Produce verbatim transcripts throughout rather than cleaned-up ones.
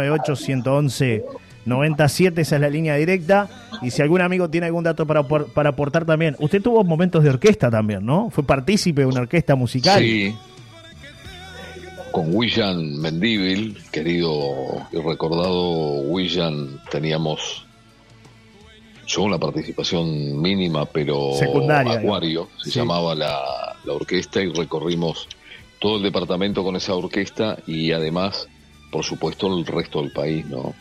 nueve ocho, uno once, noventa y siete, esa es la línea directa. Y si algún amigo tiene algún dato para, para aportar también. Usted tuvo momentos de orquesta también, ¿no? Fue partícipe de una orquesta musical. Sí, con William Mendívil, querido y recordado William, teníamos yo una participación mínima, pero secundaria, Acuario, se sí. llamaba la, la orquesta, y recorrimos todo el departamento con esa orquesta y además, por supuesto, el resto del país, ¿no?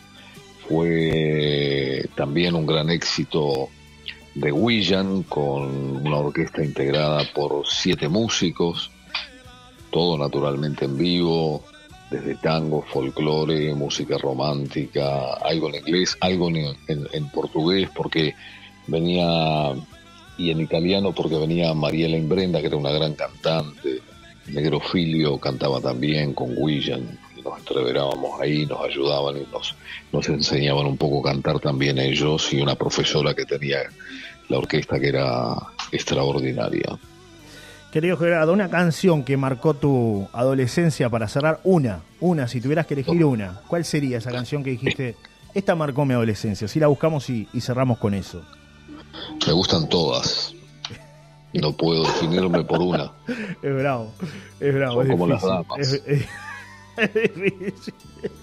Fue también un gran éxito de William, con una orquesta integrada por siete músicos, todo naturalmente en vivo, desde tango, folclore, música romántica, algo en inglés, algo en, en, en portugués, porque venía, y en italiano porque venía Mariela Imbrenda, que era una gran cantante. Negro Filio cantaba también con William, y nos entreverábamos ahí, nos ayudaban y nos, nos enseñaban un poco a cantar también ellos, y una profesora que tenía la orquesta que era extraordinaria. Querido Gerardo, una canción que marcó tu adolescencia para cerrar, una, una, si tuvieras que elegir una, ¿cuál sería esa canción que dijiste, esta marcó mi adolescencia? Si la buscamos y, y cerramos con eso. Me gustan todas. No puedo definirme por una. Es bravo, es bravo. Son es como difícil, las damas. Es, es, es difícil.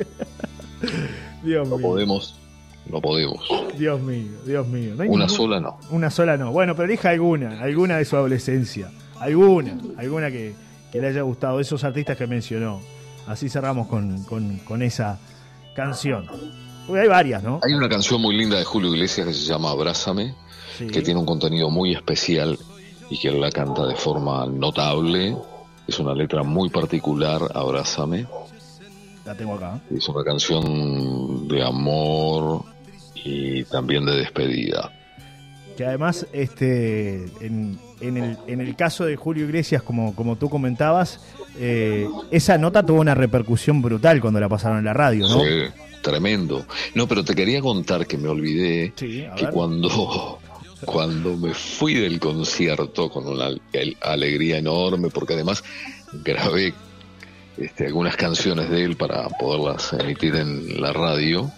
Dios no mío. podemos, no podemos. Dios mío, Dios mío. No hay una ningún... sola no. Una sola no. Bueno, pero elija alguna, alguna de su adolescencia. Alguna, alguna que, que le haya gustado, esos artistas que mencionó. Así cerramos con, con, con esa canción. Porque hay varias, ¿no? Hay una canción muy linda de Julio Iglesias que se llama Abrázame, sí, que tiene un contenido muy especial y que él la canta de forma notable. Es una letra muy particular, Abrázame. La tengo acá. Es una canción de amor y también de despedida. Que además, este, en, en, el, en el caso de Julio Iglesias, como, como tú comentabas, eh, esa nota tuvo una repercusión brutal cuando la pasaron en la radio, ¿no? Fue tremendo. No, pero te quería contar que me olvidé sí, que ver. cuando... Cuando me fui del concierto con una alegría enorme, porque además grabé este, algunas canciones de él para poderlas emitir en la radio,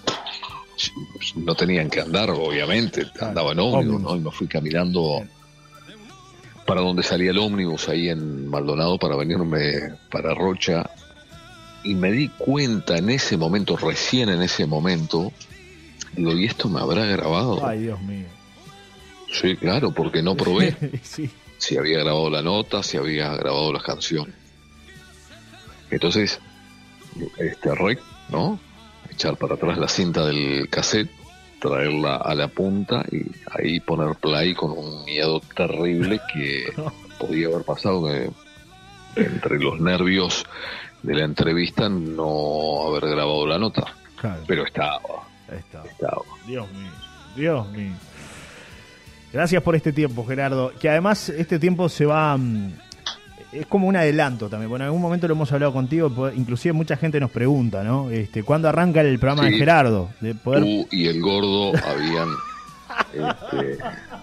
no tenían que andar, obviamente, andaba en ómnibus, ¿no? Y me fui caminando para donde salía el ómnibus, ahí en Maldonado, para venirme para Rocha, y me di cuenta en ese momento, recién en ese momento, digo, ¿y esto me habrá grabado? Ay, Dios mío. Sí, claro, porque no probé sí. si había grabado la nota, si había grabado las canciones. Entonces, este rec, ¿no? Echar para atrás la cinta del cassette, traerla a la punta y ahí poner play con un miedo terrible que podía haber pasado, que entre los nervios de la entrevista no haber grabado la nota. Claro. Pero estaba, estaba. Estaba. Dios mío, Dios mío. Gracias por este tiempo, Gerardo. Que además este tiempo se va... Es como un adelanto también. Bueno, en algún momento lo hemos hablado contigo. Inclusive mucha gente nos pregunta, ¿no? Este, ¿cuándo arranca el programa sí, de Gerardo? De poder... Tú y el gordo habían... este,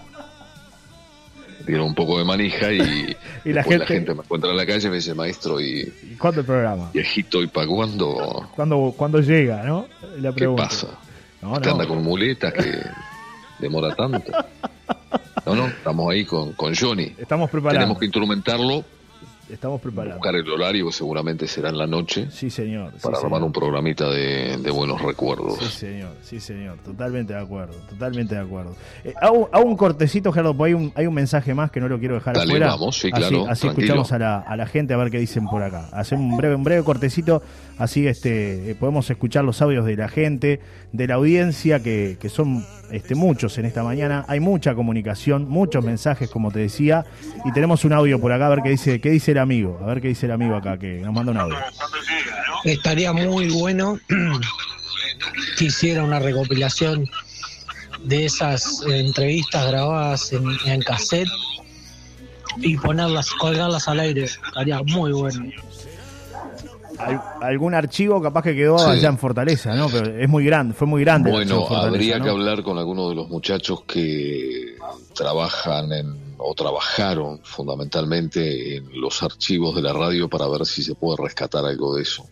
dieron un poco de manija y, y la, gente... la gente me encuentra en la calle y me dice, maestro, ¿y, ¿Y cuándo el programa? Viejito, ¿y para cuándo? ¿Cuándo, ¿Cuándo llega, no? La ¿Qué pasa? No, ¿Usted no. anda con muletas que demora tanto? No, no, estamos ahí con, con Johnny. Estamos preparados. Tenemos que instrumentarlo. Estamos preparados. Buscar el horario, que seguramente será en la noche. Sí, señor. Para sí, armar señor. un programita de, de buenos recuerdos. Sí, señor. Sí, señor. Totalmente de acuerdo. Totalmente de acuerdo. Eh, hago, hago un cortecito, Gerardo, porque hay un, hay un mensaje más que no lo quiero dejar Dale, afuera. Vamos, sí, así, claro. Así escuchamos a la, a la gente a ver qué dicen por acá. Hacemos un breve, un breve cortecito, así este, eh, podemos escuchar los audios de la gente, de la audiencia, que, que son este, muchos en esta mañana. Hay mucha comunicación, muchos mensajes, como te decía, y tenemos un audio por acá, a ver qué dice, qué dice el amigo. A ver qué dice el amigo acá, que nos manda un audio. Estaría muy bueno que hiciera una recopilación de esas eh, entrevistas grabadas en, en cassette y ponerlas, colgarlas al aire. Estaría muy bueno. Al, algún archivo capaz que quedó sí. allá en Fortaleza, ¿no? Pero es muy grande, fue muy grande. Bueno, habría ¿no? que hablar con algunos de los muchachos que trabajan en o trabajaron fundamentalmente en los archivos de la radio para ver si se puede rescatar algo de eso.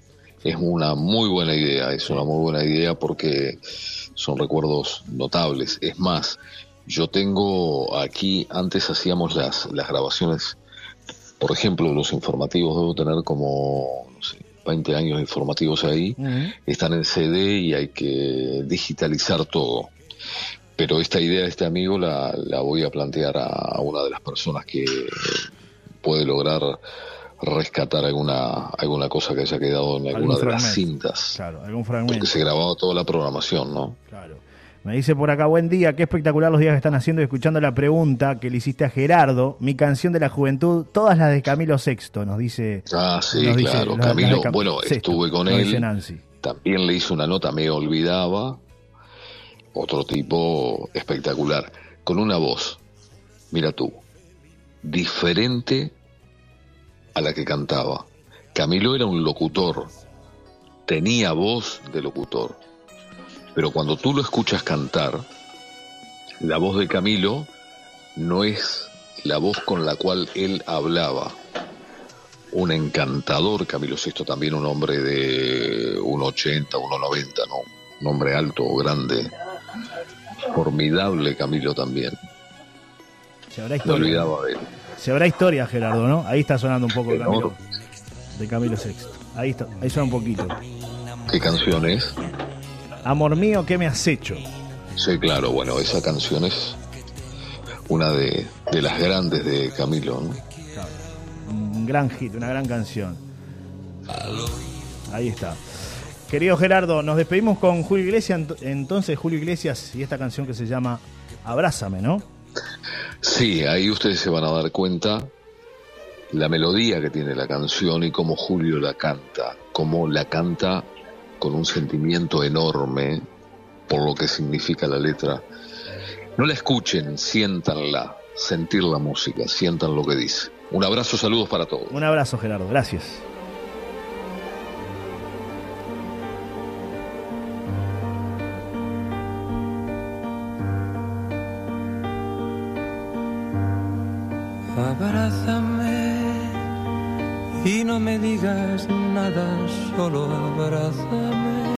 es una muy buena idea, es una muy buena idea porque son recuerdos notables. Es más, yo tengo aquí, antes hacíamos las, las grabaciones, por ejemplo, los informativos, debo tener como, no sé, veinte años de informativos ahí, uh-huh. Están en C D y hay que digitalizar todo. Pero esta idea de este amigo la, la voy a plantear a, a una de las personas que puede lograr rescatar alguna alguna cosa que haya quedado en alguna de las cintas. Claro, algún fragmento. Porque se grababa toda la programación, ¿no? Claro. Me dice por acá, buen día, qué espectacular los días que están haciendo y escuchando la pregunta que le hiciste a Gerardo, mi canción de la juventud, todas las de Camilo Sexto, nos dice. Ah, sí, nos claro, dice, Camilo, Cam- bueno, Sexto, estuve con él, Nancy. También le hice una nota, me olvidaba, otro tipo espectacular, con una voz, mira tú, diferente a la que cantaba. Camilo era un locutor, tenía voz de locutor, pero cuando tú lo escuchas cantar, la voz de Camilo no es la voz con la cual él hablaba. Un encantador Camilo Sexto, también un hombre de uno ochenta, uno noventa, ¿no? Un hombre alto, grande, formidable Camilo también. Se habrá historia. Me olvidaba de él. Se habrá historia, Gerardo, ¿no? Ahí está sonando un poco de Camilo, de Camilo Sexto. Ahí está, ahí suena un poquito. ¿Qué canción es? Amor mío, ¿qué me has hecho? Sí, claro, bueno, esa canción es una de, de las grandes de Camilo, ¿no? Claro. Un gran hit, una gran canción. Ahí está. Querido Gerardo, nos despedimos con Julio Iglesias, entonces Julio Iglesias y esta canción que se llama Abrázame, ¿no? Sí, ahí ustedes se van a dar cuenta la melodía que tiene la canción y cómo Julio la canta, cómo la canta con un sentimiento enorme por lo que significa la letra. No la escuchen, siéntanla, sentir la música, sientan lo que dice. Un abrazo, saludos para todos. Un abrazo, Gerardo, gracias. Abrázame y no me digas nada, solo abrázame.